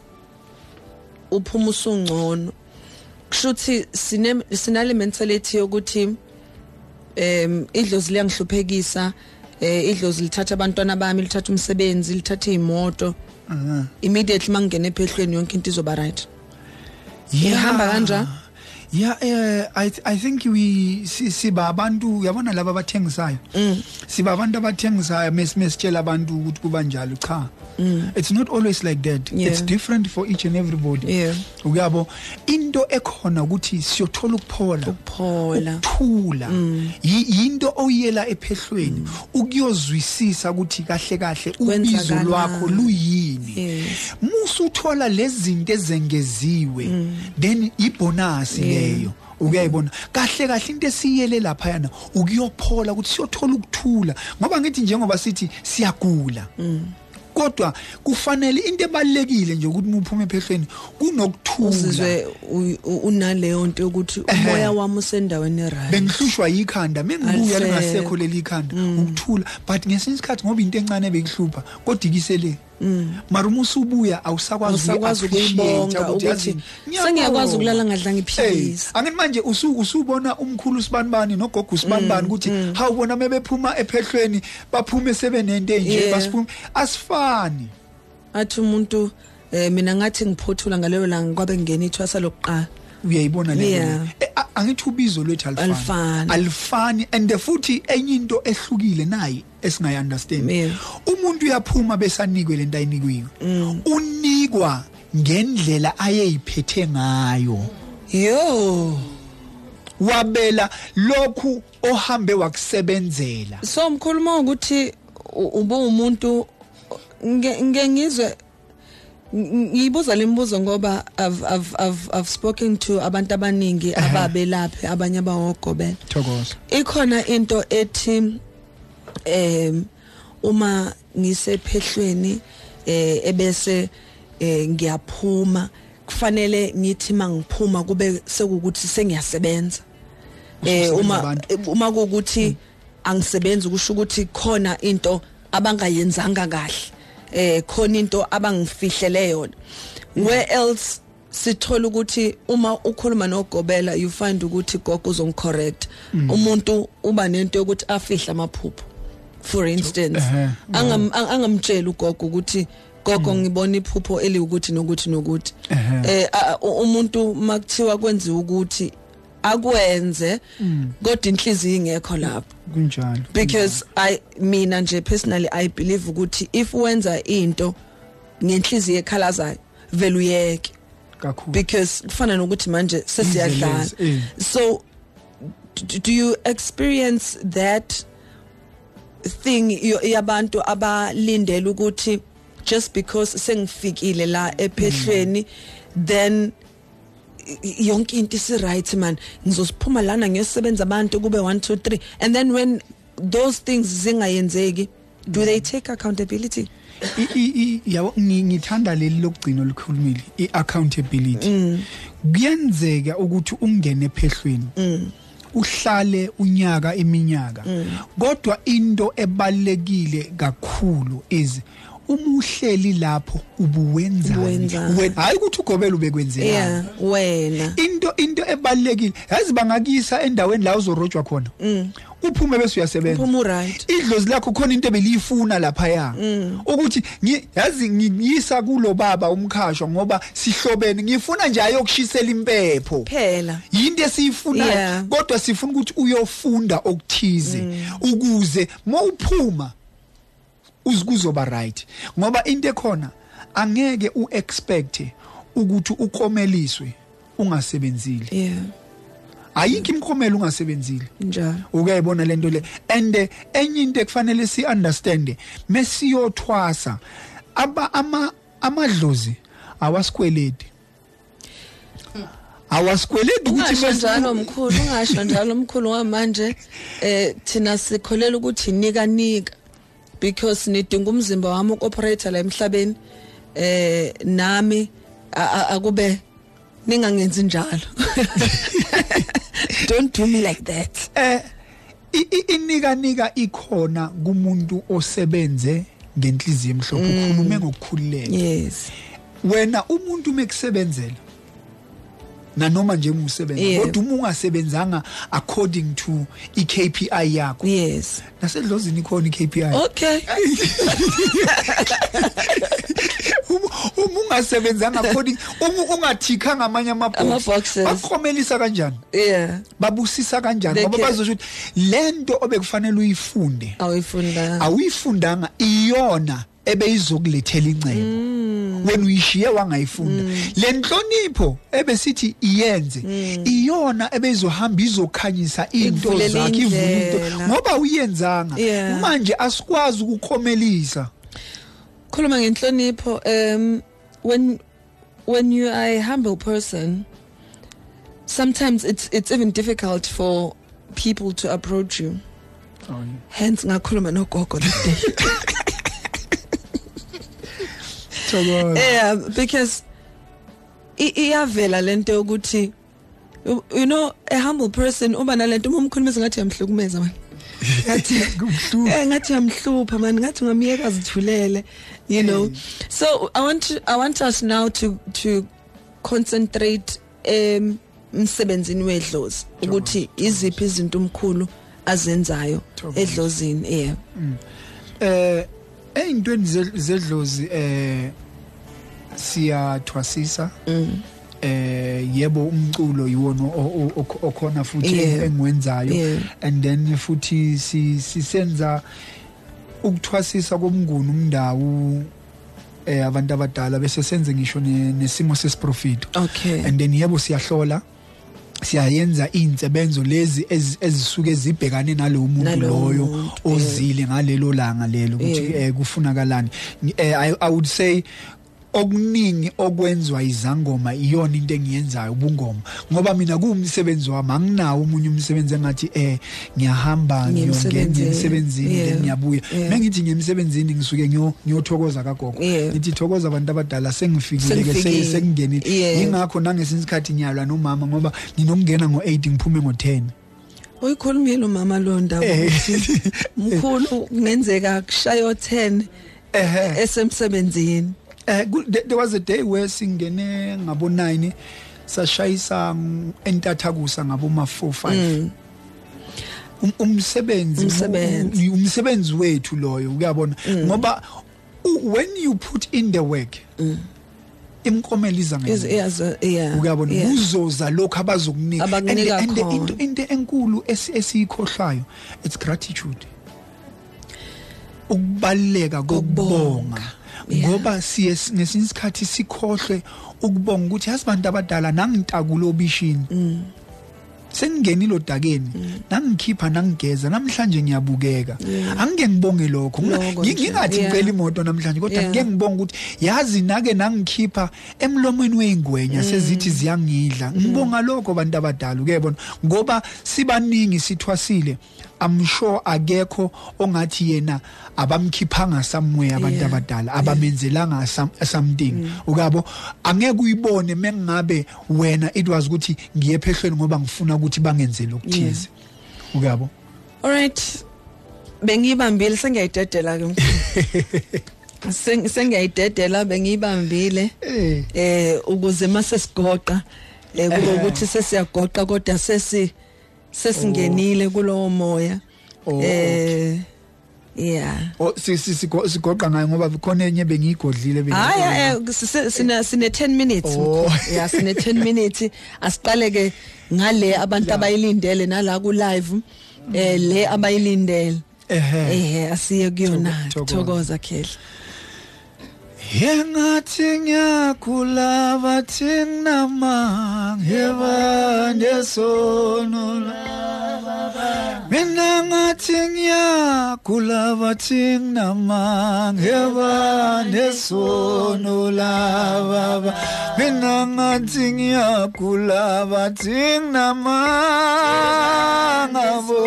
uphuma usungcono kushuthi sinale mentality yokuthi idlozi liyangihluphekisa idlozi lithatha abantwana bami lithatha umsebenzi lithatha imoto immediately mangene ephehlweni yonke into izoba right ihamba kanja I think siba abantu yabona laba abathengisayo siba abantu abathengisayo mesitshela abantu ukuthi kuba njalo cha it's not always like that. It's different for each and everybody. Uyabo into ekhona ukuthi siyothola ukuphola ukuthula into oyela ephehlweni ukuyozwisisa ukuthi kahle ubizo lwakho luyini musu uthola lezi zinto ezengeziwe then ibonus leyo ukuyayibona kahle into esiyele lapha yana ukuyophola ukuthi siyothola ukuthula ngoba ngithi njengoba sithi siyagula kodwa kufanele into ebalekile nje ukuthi uphume ephehlweni kunokuthula uzizwe unaleyo nto ukuthi umoya wami usendaweni right bengihlushwa yikhanda mengibuya lingasekho leli ikhanda ukuthula but ngesinye isikhathi ngoba into encane beyihlupha kodwa ikisele mara umusubuya awusakwazi ukuyibonga ukuthi sengiyakwazi ukulala ngadla ngiphilisa angithi manje usubona umkhulu usibanibani nogogo usibanibani ukuthi hawubona mebephuma ephehlweni baphume sebenento nje basiphuma asifani athi umuntu mina ngathi ngiphothula ngaleyo langa kwabe ngena ithwasa lokuqala uyayibona le angithi ubizo lwethu alifani and futhi enye into ehlukile nayi esingayi understand umuntu uyaphuma besanikwe lento ayinikwiwe unikwa ngendlela ayeyiphethe ngayo wabela lokhu ohambe wakusebenzela so mkhuluma ukuthi ubu umuntu ngengizwe ngibuza lembuzo ngoba I've spoken to abantu abaningi ababelaphi abanye abawogobela thokoza ikhona into ethi uma ngisephehlweni ebese ngiyaphuma kufanele ngithi mangiphuma kube sekukuthi sengiyasebenza uma kuukuthi angisebenzi kusho ukuthi khona into abangayenzanga kahle khona into abangifihlele yona where else sithola ukuthi uma ukhuluma nogobela you find ukuthi gogo uzongicorrect umuntu uba nento yokuthi afihla amaphupho for instance angamtshela ugogo ukuthi gogo ngibona iphupho eliwukuthi nokuthi umuntu makuthiwa kwenziwa ukuthi akwenze kodwa inhliziyo ingekho lapho kunjalo because mina nje personally I believe ukuthi if wenza into ngenhliziyo ekhalazayo vele uyeke kakhulu because kufana nokuthi manje sesiyadlala so do you experience that thing yabantu abalindele ukuthi just because sengifikile la ephehlweni then yonke into isi right man ngizosiphuma lana ngiyosebenza abantu kube 1 2 3 and then when those things zingayenzeki do they take accountability yawo ngithanda leli lokugcina olukhulumile iaccountability kuyenzeka ukuthi ungene ephehlweni uhlale unyaka iminyaka kodwa into ebalekile kakhulu is umuhleli lapho ubuwenzani wena hayi ukuthi ugobela ubekwenzela wena into ebalekile yazi bangakisa endaweni la uzorojwa khona uphume bese uyasebenza uphuma right idlozi lakho khona into ebeliyifuna lapha ya ukuthi yazi ngiyisa kulo baba umkhashwa ngoba sihlobene ngifuna nje ayokushisela impepho phela yinto esiyifuna kodwa sifuna ukuthi uyofunda okuthize ukuze mawuphuma uzikuzoba right ngoba into ekhona angeke uexpect ukuthi ukomeliswe ungasebenzile ayikho imkhomelo ungasebenzile njalo ukuyibona lento le and enye into ekufanele si understand mesiyothwasa amadlozi awasikweledi ukuthi njalo mkhulu ungasho njalo mkhulu ngamanje thina sikholela ukuthi nika because nidinga umzimba wami ukoperator la emhlabeni nami akube ningangenzi njalo don't do me like that inika ikhona kumuntu osebenze ngenhliziyo emhlophe ukhulume ngokukhululeka yes wena umuntu mekusebenzela nanoma nje umsebenzi kodwa uma ungasebenzanga according to iKPI yakho yes nasedlozini ikhona iKPI okay uma ungasebenzanga according ungathikanga amanye ama-boxes bakhomelisa kanjani babusisa kanjani ngoba bazosho ukuthi lento obekufanele uyifunde awuyifundanga iyona ebeyizokulethela incebo when uyishiye wangayifunda lenhlonipho ebesithi iyenze iyona ebezohamba izokhanyisa into zakhe ivulito ngoba uyenzanga manje asikwazi ukukhomelisa khuluma ngenhlonipho when you are a humble person sometimes it's even difficult for people to approach you hence ngakhuluma nogogo today because iyavela lento ukuthi you know a humble person uba nalento uma umkhulumisa ngathi yamhlukumeza man ngathi yamhlupha man ngathi ngamiyeka zithulele you know so I want us now to concentrate umsebenzini wedlozi ukuthi iziphi izinto umkhulu azenzayo edlozini eyintweni zedlozi siyathwasisa yebo umculo yiwona okhona futhi engwenzayo and then futhi sisenza ukuthwasisa komnguni umndawo abantu abadala bese senze ngisho nesimo sesiprofito and then yebo siyahlola siyayenza insebenzo lezi ezisuke zibhekane nalowo muntu loyo ozile ngalelo langa lelo ukuthi kufunakalani. I would say okuningi okwenzwa izangoma iyona into engiyenzayo ubungoma ngoba mina kuumsebenzi wami anginawo umunye umsebenzi engathi ngiyahamba ngiyongena emsebenzini then ngiyabuya mengithi ngemsebenzini ngisuke ngiyothokoza kagogo ngithi thokoza abantu abadala sengifikile ke sengingenile ingakho nangesinye isikhathi ngiyalwa nomama ngoba nginokungena ngo8 ngiphume ngo10. Uyikhulumile umama Londa ukuthi mkhulu kungenzeka kushayo 10 esemsebenzini. There was a day where singene ngabo 9 sashayisa entathakusa ngabo ma 4 5 umsebenzi wethu loyo uyabona ngoba when you put in the work imkomelo iza ngenza uyabona uzoza lokho abazokunika and into enkulu esiyikhohlayo it's gratitude ukubaleka kokubonga ngoba siye ngesinye isikhathi sikhohle ukubonga ukuthi asibantu abadala nangitakulo bishini sengingenile odakeni nangikhipha nangigeza namhlanje ngiyabukeka angeke ngibonge lokho ngingathi ngicela imoto namhlanje kodwa ngeke ngibonge ukuthi yazi nake nangikhipha emlomweni weingwenya sezithi ziyangidla ngibonga lokho abantu abadala ukuyebona ngoba sibaningi sithwasile I'm sure akekho ongathi yena abamkhiphanga somewhere abantu abadala abamenzelanga something ukabo angeke uyibone mengabe wena it was ukuthi ngiye phehlweni ngoba ngifuna ukuthi bangenzele ukuthize ukabo. All right, bengibambile sengiyayidedela ke sengiyayidedela bengibambile ukuze mase sigoqa kube ukuthi sesiyagoqa kodwa sesingenile kulowo moya sigoqa ngayo ngoba khona enye bengigodlile sine 10 minutes sine 10 minutes asiqale ke ngale abantu abayilindele nala ku live le abayilindele asiye kuyona thokoza khehla. Yengathi ngiyakula bathi namangeba nesono mina ngathi ngiyakula bathi namangeba nesono la baba mina ngathi ngiyakula bathi namangabo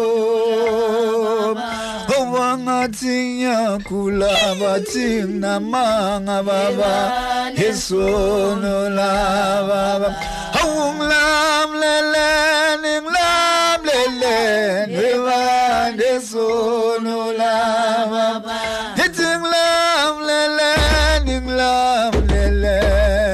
ngathi ngiyakula bathi namanga baba esono la baba awunglamlele nglamlele ngivande sono la baba ethi nglamlele nglamlele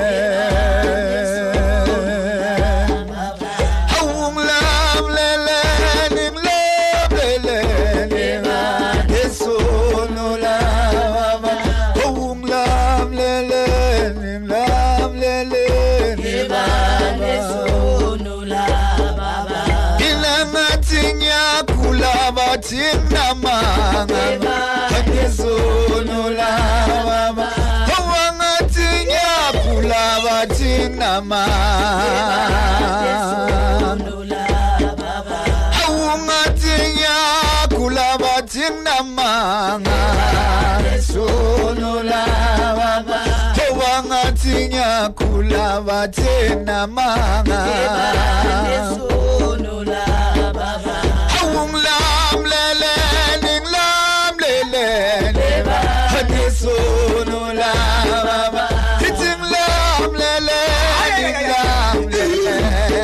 Tina manga Yesono la baba Hawanga tinya kula batina manga Yesono la baba Hawanga tinya kula batina manga Yesono la baba Hawanga tinya kula batina manga Yesono la baba Hawanga sono la baba hitim lam lele lam lele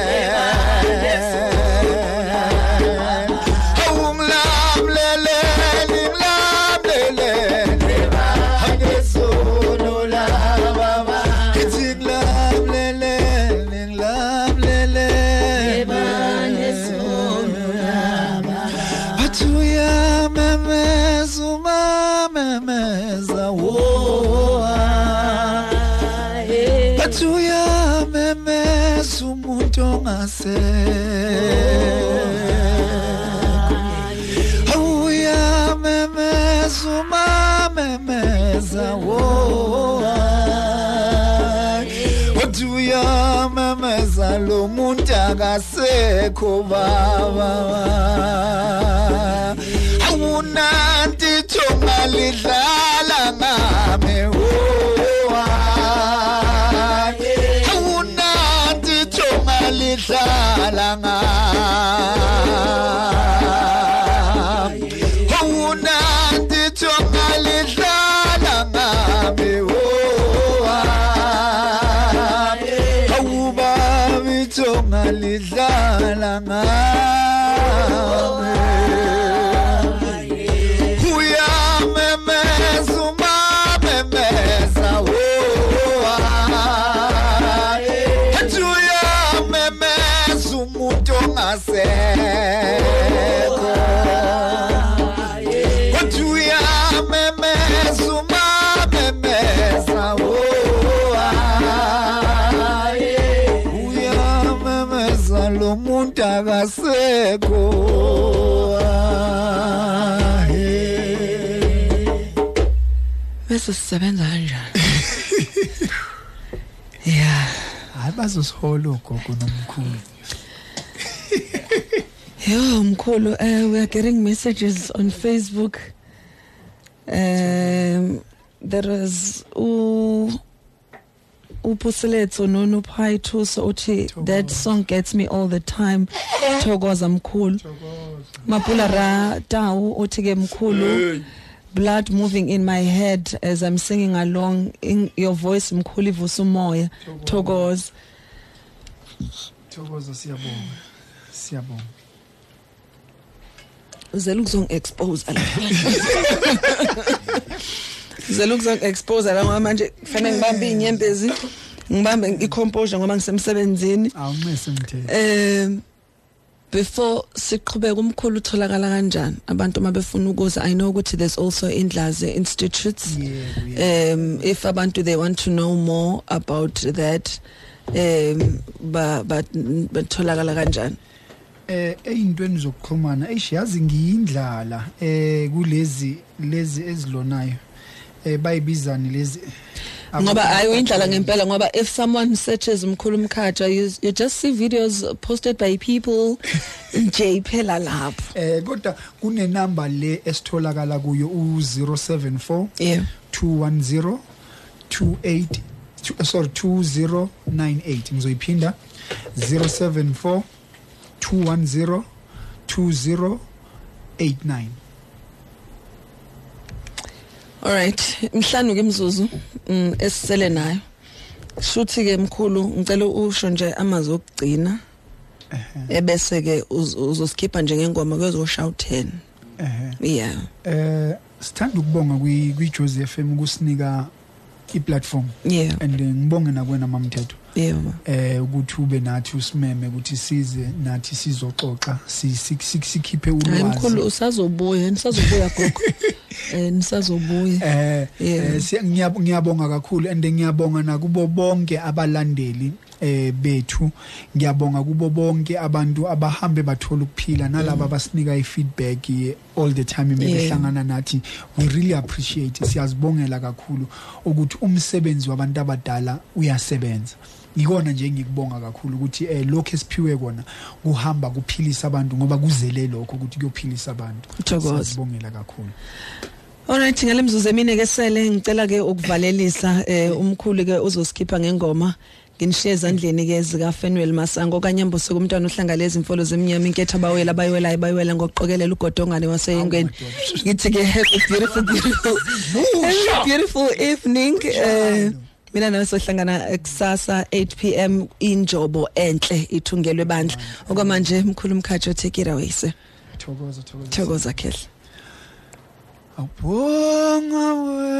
hum lam lele lam lele hage sono la baba hitim lam lele lam lele hage sono la baba batuya memezuma memeza ongasekho uyamemeza umamemeza wo uyamemeza lo muntu akasekho baba awunanti thonga lidlala ngami awunanti thonga lidlala ngami awunanti thonga lidlala ngami awuba lidlala ngami uyamemeza umamemeza athi uyamemeza umuntu ongasekho athi uyamemeza umamemeza lo muntu akasekho bese sisebenza kanjani yeah hayi bazosihola gogo nomkhulu yo mkhulu we are getting messages on Facebook there is Upuseletso no Paitu so uthi that song gets me all the time Thokoza mkhulu Mapula ra Tau uthi ke mkhulu blood moving in my head as I'm singing along in your voice mkhulu ivusa umoya Thokoza siyabonga uzela ukuzongi-expose la uzela ukuzongi-expose la manje kufanele ngibambe inyembezi ngibambe i-composure ngoba ngisemsebenzini awunqese mthetho before siqhubeka umkhulu utholakala kanjani abantu mabefuna ukuza I know ukuthi there's also Indlazi Institutes if abantu they want to know more about that batholakala kanjani eyintweni zokuxhumana yazi ngiyindlala kulezi ezilonayo bayibizani lezi ngoba ayindlala ngempela ngoba if someone searches Mkhulu Mkhatshwa you just see videos posted by people nje phela lapho kodwa kune number le esitholakala kuyo u074 210 2098 ngizoyiphinda 074 210 2089 all right mhlanu ke mzuzu esisele nayo shuthi ke mkhulu ngicela usho nje amazwi okugcina ebese ke uzoskipha nje ngengoma kwezoshaya 10 yeah sithanda ukubonga kwi Jozi FM ukusinika i-platform and ngibonge nakwena mamthetho ukuthi ube nathi usimeme ukuthi size nathi sizoxoxa sikhiphe ulwazi mkhulu usazobuya nisazobuya gogo nisazobuya ngiyabonga kakhulu and ngiyabonga nakubo bonke abalandeli bethu ngiyabonga kubo bonke abantu abahambe bathola ukuphila nalabo abasinika i-feedback all the time behlangana nathi we really appreciate siyazibongela kakhulu ukuthi umsebenzi wabantu abadala uyasebenza ikona nje ngikubonga kakhulu ukuthi lokho esiphiwe kona kuhamba kuphilisa abantu ngoba kuzele lokho ukuthi kuyophilisa abantu siyazibongela kakhulu. Alright ngalemzuzu emine ke sele ngicela ke ukuvalelisa umkhulu ke uzoskipha ngengoma nginishiye ezandleni ke zika Fenwell Masango okanye Mbuso kumntwana ohlangana ezimfolo zemnyama inketha bawela bayiwela ngoqokelela ugodongane waseyengweni ngithi ke have a beautiful evening mina nawe sohlangana kusasa 8 p.m. injobo enhle ithungelwe bandla okwamanje Mkhulu Mkhatshwa take it away sir. Thokoza Khehle. Awubonga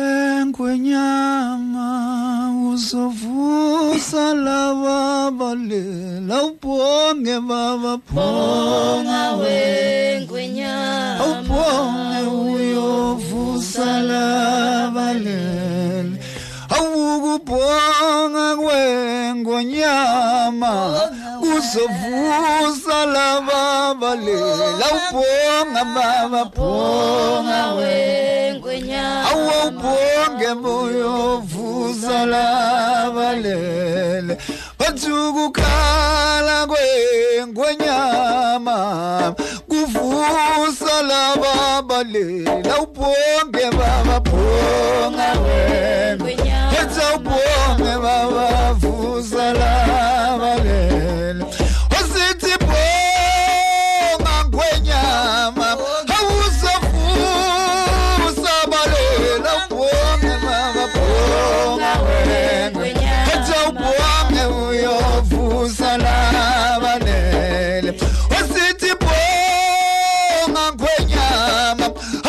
wenkwenyama uzovusa laba balela awubonge baba bonga wenkwenyama awubonge uyovusa laba balela awukubonga wenkwenyama awuzovusa laba balela ubonga baba bonga wengwenyama awubonge moyovusa laba lele bathukukhala kwengwenyama kuvusa laba balela ubonge baba bonga wengwenyama etha ubonge baba vusa laba lele osithi bonga ngwenyama awuzovusa balela ubonge baba bonga wengwenyama etha ubonge uyovusa laba lele osithi bonga ngwenyama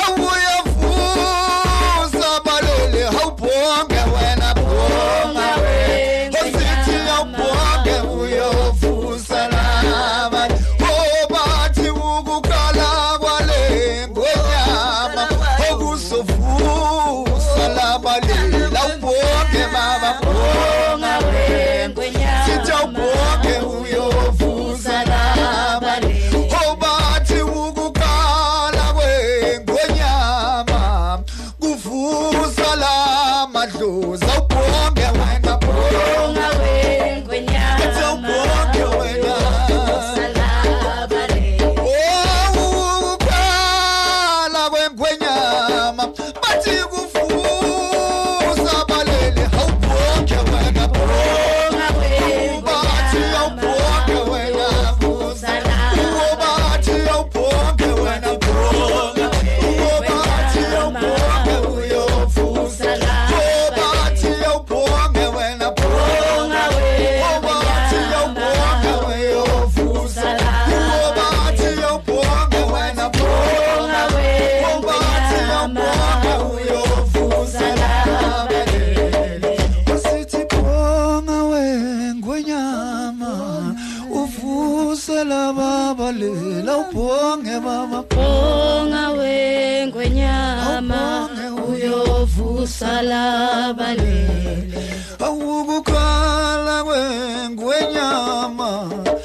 awuyovusa balele awubonge wena bonga osithi awubonge uyovusa laba obathi ukukhala kwale ngwenyama okuzovusa laba lele awubonge baba bonga wengwenyama sithi awubonge uyovusa laba lele obathi ukukhala kwengonyama kuvusa lamadlozi awubonge wena bonga wengwenyama awubonge wena salabale ukukhala kwengonyama bathi kuvusa balele awubonge wena bonga bathi awubonge wena ubathi awubonge wena ubathi awubonge uyovusa ubathi awubonge wena ubathi awubonge uyovusa ubathi awubonge wena ubathi awubonge uyovusa usithi bonga wengwenyama uvuse laba lela ubonge baba bonga wengwenyama uyovusa labalele awukukhala kwengwenyama